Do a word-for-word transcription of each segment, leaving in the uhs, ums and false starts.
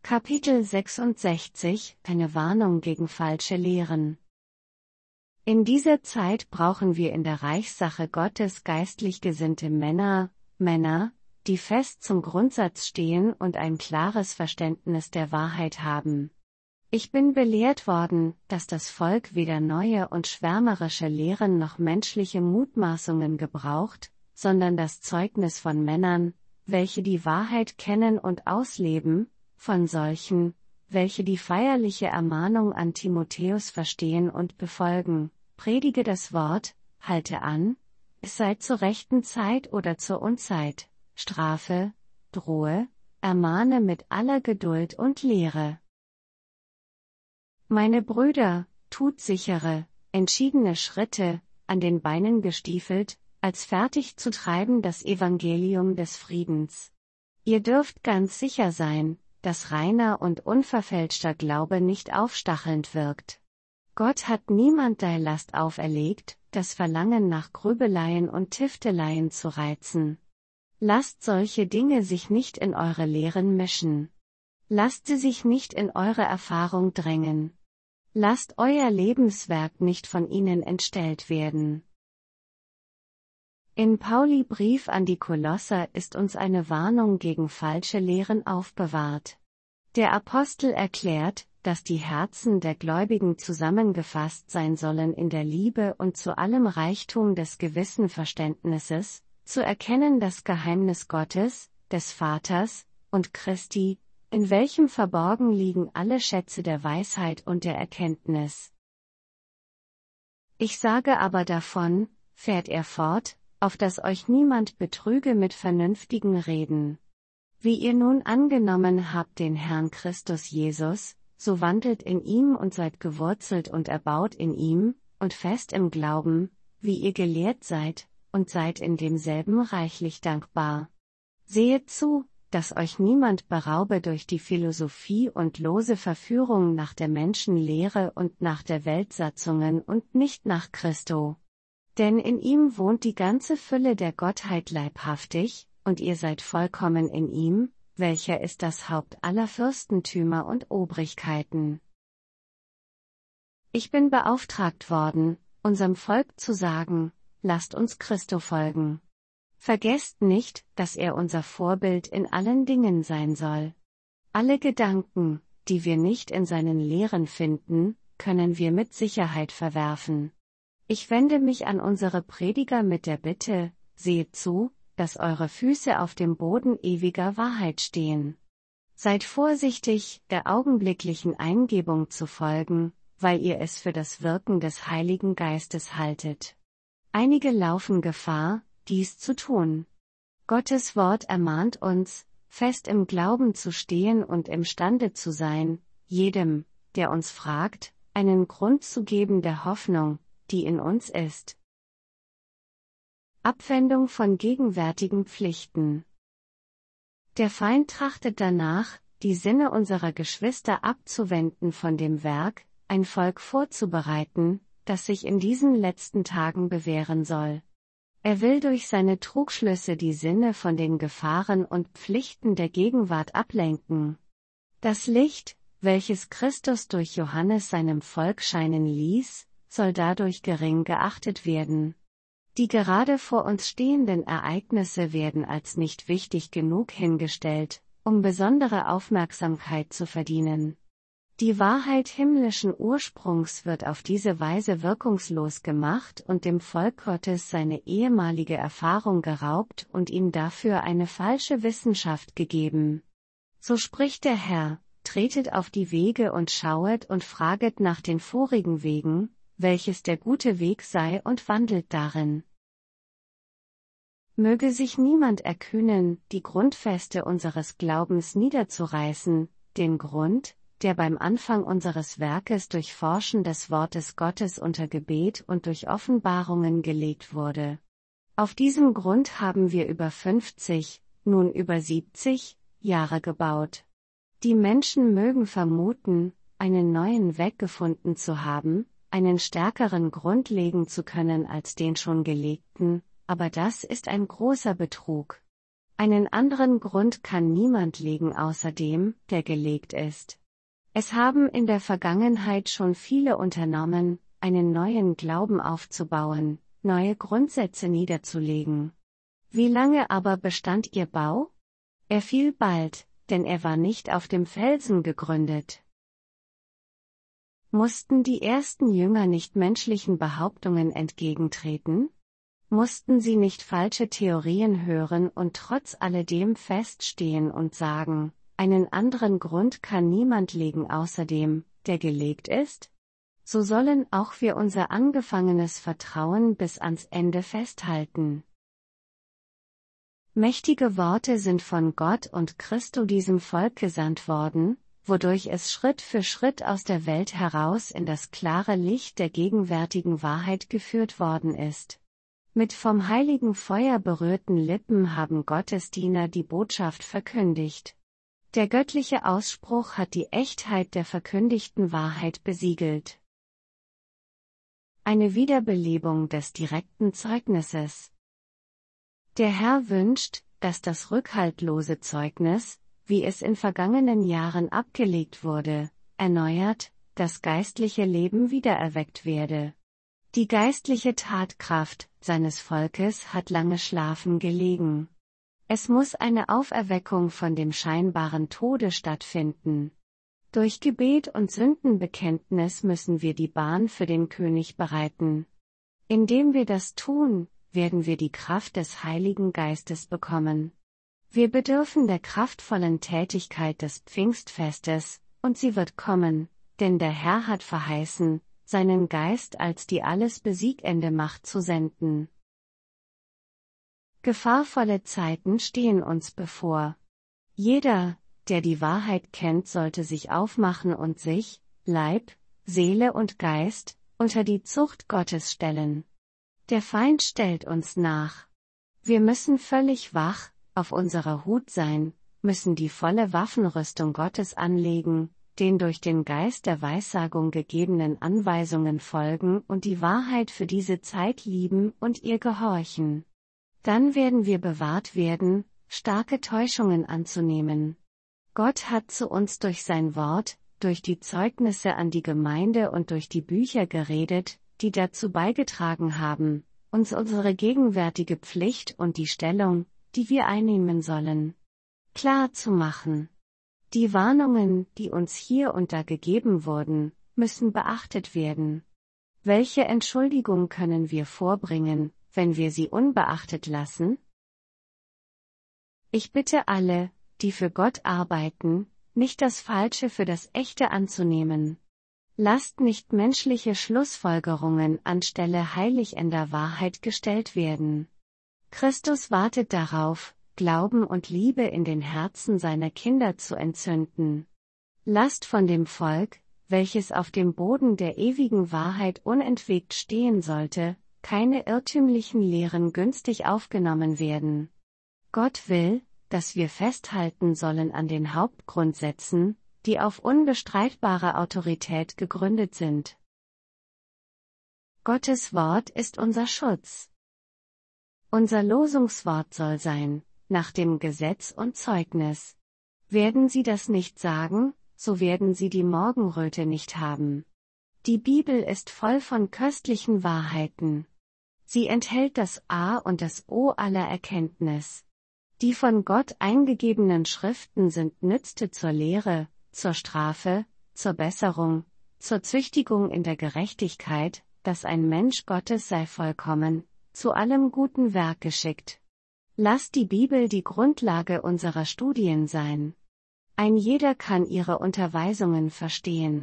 Kapitel sechsundsechzig – Eine Warnung gegen falsche Lehren. In dieser Zeit brauchen wir in der Reichssache Gottes geistlich gesinnte Männer, Männer, die fest zum Grundsatz stehen und ein klares Verständnis der Wahrheit haben. Ich bin belehrt worden, dass das Volk weder neue und schwärmerische Lehren noch menschliche Mutmaßungen gebraucht, sondern das Zeugnis von Männern, welche die Wahrheit kennen und ausleben, von solchen, welche die feierliche Ermahnung an Timotheus verstehen und befolgen. Predige das Wort, halte an, es sei zur rechten Zeit oder zur Unzeit, strafe, drohe, ermahne mit aller Geduld und Lehre. Meine Brüder, tut sichere, entschiedene Schritte, an den Beinen gestiefelt, als fertig zu treiben das Evangelium des Friedens. Ihr dürft ganz sicher sein, dass reiner und unverfälschter Glaube nicht aufstachelnd wirkt. Gott hat niemandei Last auferlegt, das Verlangen nach Grübeleien und Tifteleien zu reizen. Lasst solche Dinge sich nicht in eure Lehren mischen. Lasst sie sich nicht in eure Erfahrung drängen. Lasst euer Lebenswerk nicht von ihnen entstellt werden. In Pauli Brief an die Kolosser ist uns eine Warnung gegen falsche Lehren aufbewahrt. Der Apostel erklärt, dass die Herzen der Gläubigen zusammengefasst sein sollen in der Liebe und zu allem Reichtum des gewissen Verständnisses, zu erkennen das Geheimnis Gottes, des Vaters und Christi, in welchem verborgen liegen alle Schätze der Weisheit und der Erkenntnis. Ich sage aber davon, fährt er fort, auf dass euch niemand betrüge mit vernünftigen Reden. Wie ihr nun angenommen habt den Herrn Christus Jesus, so wandelt in ihm und seid gewurzelt und erbaut in ihm, und fest im Glauben, wie ihr gelehrt seid, und seid in demselben reichlich dankbar. Sehet zu, dass euch niemand beraube durch die Philosophie und lose Verführung nach der Menschenlehre und nach der Weltsatzungen und nicht nach Christo. Denn in ihm wohnt die ganze Fülle der Gottheit leibhaftig, und ihr seid vollkommen in ihm, welcher ist das Haupt aller Fürstentümer und Obrigkeiten. Ich bin beauftragt worden, unserem Volk zu sagen, lasst uns Christo folgen. Vergesst nicht, dass er unser Vorbild in allen Dingen sein soll. Alle Gedanken, die wir nicht in seinen Lehren finden, können wir mit Sicherheit verwerfen. Ich wende mich an unsere Prediger mit der Bitte, seht zu, dass eure Füße auf dem Boden ewiger Wahrheit stehen. Seid vorsichtig, der augenblicklichen Eingebung zu folgen, weil ihr es für das Wirken des Heiligen Geistes haltet. Einige laufen Gefahr, dies zu tun. Gottes Wort ermahnt uns, fest im Glauben zu stehen und imstande zu sein, jedem, der uns fragt, einen Grund zu geben der Hoffnung, die in uns ist. Abwendung von gegenwärtigen Pflichten. Der Feind trachtet danach, die Sinne unserer Geschwister abzuwenden von dem Werk, ein Volk vorzubereiten, das sich in diesen letzten Tagen bewähren soll. Er will durch seine Trugschlüsse die Sinne von den Gefahren und Pflichten der Gegenwart ablenken. Das Licht, welches Christus durch Johannes seinem Volk scheinen ließ, soll dadurch gering geachtet werden. Die gerade vor uns stehenden Ereignisse werden als nicht wichtig genug hingestellt, um besondere Aufmerksamkeit zu verdienen. Die Wahrheit himmlischen Ursprungs wird auf diese Weise wirkungslos gemacht und dem Volk Gottes seine ehemalige Erfahrung geraubt und ihm dafür eine falsche Wissenschaft gegeben. So spricht der Herr, tretet auf die Wege und schauet und fraget nach den vorigen Wegen, welches der gute Weg sei und wandelt darin. Möge sich niemand erkühnen, die Grundfeste unseres Glaubens niederzureißen, den Grund, der beim Anfang unseres Werkes durch Forschen des Wortes Gottes unter Gebet und durch Offenbarungen gelegt wurde. Auf diesem Grund haben wir über fünfzig, nun über siebzig, Jahre gebaut. Die Menschen mögen vermuten, einen neuen Weg gefunden zu haben, einen stärkeren Grund legen zu können als den schon gelegten, aber das ist ein großer Betrug. Einen anderen Grund kann niemand legen außer dem, der gelegt ist. Es haben in der Vergangenheit schon viele unternommen, einen neuen Glauben aufzubauen, neue Grundsätze niederzulegen. Wie lange aber bestand ihr Bau? Er fiel bald, denn er war nicht auf dem Felsen gegründet. Mussten die ersten Jünger nicht menschlichen Behauptungen entgegentreten? Mussten sie nicht falsche Theorien hören und trotz alledem feststehen und sagen, einen anderen Grund kann niemand legen außer dem, der gelegt ist? So sollen auch wir unser angefangenes Vertrauen bis ans Ende festhalten. Mächtige Worte sind von Gott und Christo diesem Volk gesandt worden, wodurch es Schritt für Schritt aus der Welt heraus in das klare Licht der gegenwärtigen Wahrheit geführt worden ist. Mit vom heiligen Feuer berührten Lippen haben Gottes Diener die Botschaft verkündigt. Der göttliche Ausspruch hat die Echtheit der verkündigten Wahrheit besiegelt. Eine Wiederbelebung des direkten Zeugnisses. Der Herr wünscht, dass das rückhaltlose Zeugnis, wie es in vergangenen Jahren abgelegt wurde, erneuert, das geistliche Leben wiedererweckt werde. Die geistliche Tatkraft seines Volkes hat lange schlafen gelegen. Es muss eine Auferweckung von dem scheinbaren Tode stattfinden. Durch Gebet und Sündenbekenntnis müssen wir die Bahn für den König bereiten. Indem wir das tun, werden wir die Kraft des Heiligen Geistes bekommen. Wir bedürfen der kraftvollen Tätigkeit des Pfingstfestes, und sie wird kommen, denn der Herr hat verheißen, seinen Geist als die alles besiegende Macht zu senden. Gefahrvolle Zeiten stehen uns bevor. Jeder, der die Wahrheit kennt, sollte sich aufmachen und sich, Leib, Seele und Geist, unter die Zucht Gottes stellen. Der Feind stellt uns nach. Wir müssen völlig wach, auf unserer Hut sein, müssen die volle Waffenrüstung Gottes anlegen, den durch den Geist der Weissagung gegebenen Anweisungen folgen und die Wahrheit für diese Zeit lieben und ihr gehorchen. Dann werden wir bewahrt werden, starke Täuschungen anzunehmen. Gott hat zu uns durch sein Wort, durch die Zeugnisse an die Gemeinde und durch die Bücher geredet, die dazu beigetragen haben, uns unsere gegenwärtige Pflicht und die Stellung, die wir einnehmen sollen, klar zu machen. Die Warnungen, die uns hier und da gegeben wurden, müssen beachtet werden. Welche Entschuldigung können wir vorbringen, wenn wir sie unbeachtet lassen? Ich bitte alle, die für Gott arbeiten, nicht das Falsche für das Echte anzunehmen. Lasst nicht menschliche Schlussfolgerungen anstelle heiligender Wahrheit gestellt werden. Christus wartet darauf, Glauben und Liebe in den Herzen seiner Kinder zu entzünden. Lasst von dem Volk, welches auf dem Boden der ewigen Wahrheit unentwegt stehen sollte, keine irrtümlichen Lehren günstig aufgenommen werden. Gott will, dass wir festhalten sollen an den Hauptgrundsätzen, die auf unbestreitbare Autorität gegründet sind. Gottes Wort ist unser Schutz. Unser Losungswort soll sein, nach dem Gesetz und Zeugnis. Werden sie das nicht sagen, so werden sie die Morgenröte nicht haben. Die Bibel ist voll von köstlichen Wahrheiten. Sie enthält das A und das O aller Erkenntnis. Die von Gott eingegebenen Schriften sind nütze zur Lehre, zur Strafe, zur Besserung, zur Züchtigung in der Gerechtigkeit, dass ein Mensch Gottes sei vollkommen, zu allem guten Werk geschickt. Lasst die Bibel die Grundlage unserer Studien sein. Ein jeder kann ihre Unterweisungen verstehen.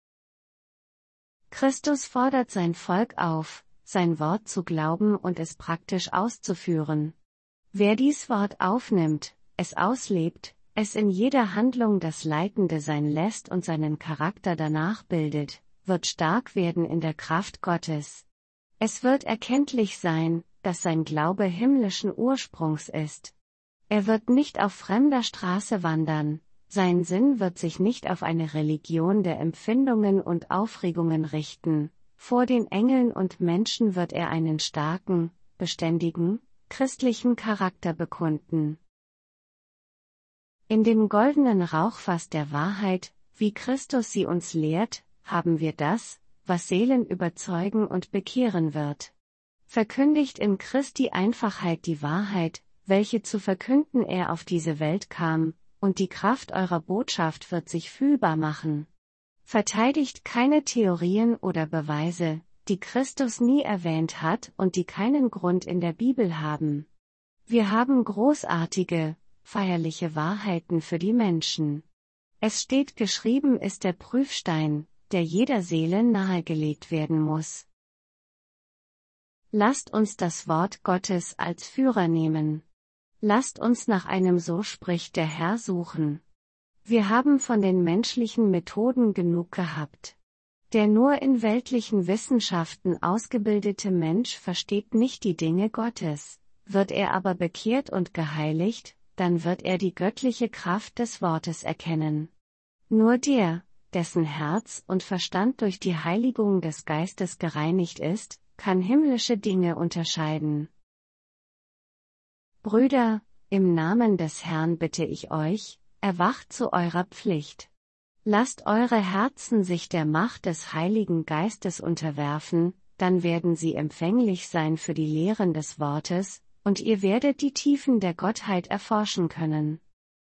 Christus fordert sein Volk auf, sein Wort zu glauben und es praktisch auszuführen. Wer dies Wort aufnimmt, es auslebt, es in jeder Handlung das Leitende sein lässt und seinen Charakter danach bildet, wird stark werden in der Kraft Gottes. Es wird erkenntlich sein, dass sein Glaube himmlischen Ursprungs ist. Er wird nicht auf fremder Straße wandern, sein Sinn wird sich nicht auf eine Religion der Empfindungen und Aufregungen richten, vor den Engeln und Menschen wird er einen starken, beständigen, christlichen Charakter bekunden. In dem goldenen Rauchfass der Wahrheit, wie Christus sie uns lehrt, haben wir das, was Seelen überzeugen und bekehren wird. Verkündigt in Christi Einfachheit die Wahrheit, welche zu verkünden er auf diese Welt kam, und die Kraft eurer Botschaft wird sich fühlbar machen. Verteidigt keine Theorien oder Beweise, die Christus nie erwähnt hat und die keinen Grund in der Bibel haben. Wir haben großartige, feierliche Wahrheiten für die Menschen. Es steht geschrieben ist der Prüfstein, der jeder Seele nahegelegt werden muss. Lasst uns das Wort Gottes als Führer nehmen. Lasst uns nach einem So spricht der Herr suchen. Wir haben von den menschlichen Methoden genug gehabt. Der nur in weltlichen Wissenschaften ausgebildete Mensch versteht nicht die Dinge Gottes, wird er aber bekehrt und geheiligt, dann wird er die göttliche Kraft des Wortes erkennen. Nur der, dessen Herz und Verstand durch die Heiligung des Geistes gereinigt ist, kann himmlische Dinge unterscheiden. Brüder, im Namen des Herrn bitte ich euch, erwacht zu eurer Pflicht. Lasst eure Herzen sich der Macht des Heiligen Geistes unterwerfen, dann werden sie empfänglich sein für die Lehren des Wortes, und ihr werdet die Tiefen der Gottheit erforschen können.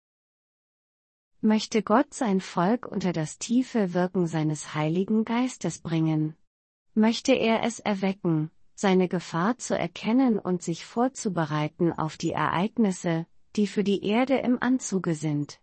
Möchte Gott sein Volk unter das tiefe Wirken seines Heiligen Geistes bringen. Möchte er es erwecken, seine Gefahr zu erkennen und sich vorzubereiten auf die Ereignisse, die für die Erde im Anzuge sind.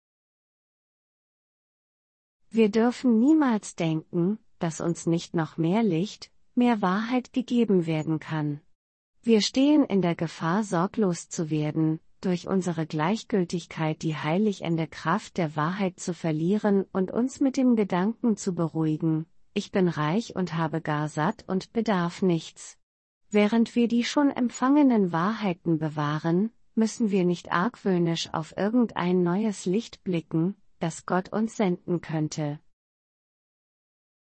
Wir dürfen niemals denken, dass uns nicht noch mehr Licht, mehr Wahrheit gegeben werden kann. Wir stehen in der Gefahr, sorglos zu werden, durch unsere Gleichgültigkeit die heiligende Kraft der Wahrheit zu verlieren und uns mit dem Gedanken zu beruhigen, ich bin reich und habe gar satt und bedarf nichts. Während wir die schon empfangenen Wahrheiten bewahren, müssen wir nicht argwöhnisch auf irgendein neues Licht blicken, das Gott uns senden könnte.